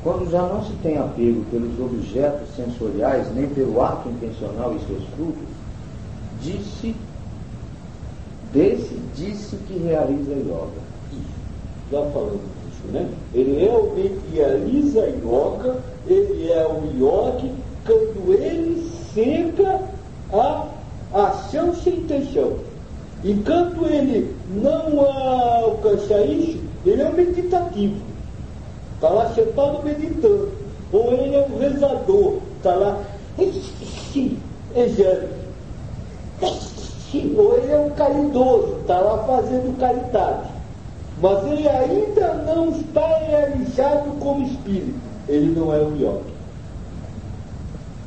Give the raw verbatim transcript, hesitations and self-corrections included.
Quando já não se tem apego pelos objetos sensoriais, nem pelo ato intencional e seus frutos, disse, desse disse que realiza a yoga. Já falamos disso, né? Ele realmente realiza a yoga, ele é o yogi quando ele seca a ação sem intenção. E quando ele não alcança isso, ele é um meditativo. Está lá sentado meditando. Ou ele é um rezador. Está lá, exame. Ou ele é um caridoso. Está lá fazendo caridade. Mas ele ainda não está realizado como espírito. Ele não é um yogi.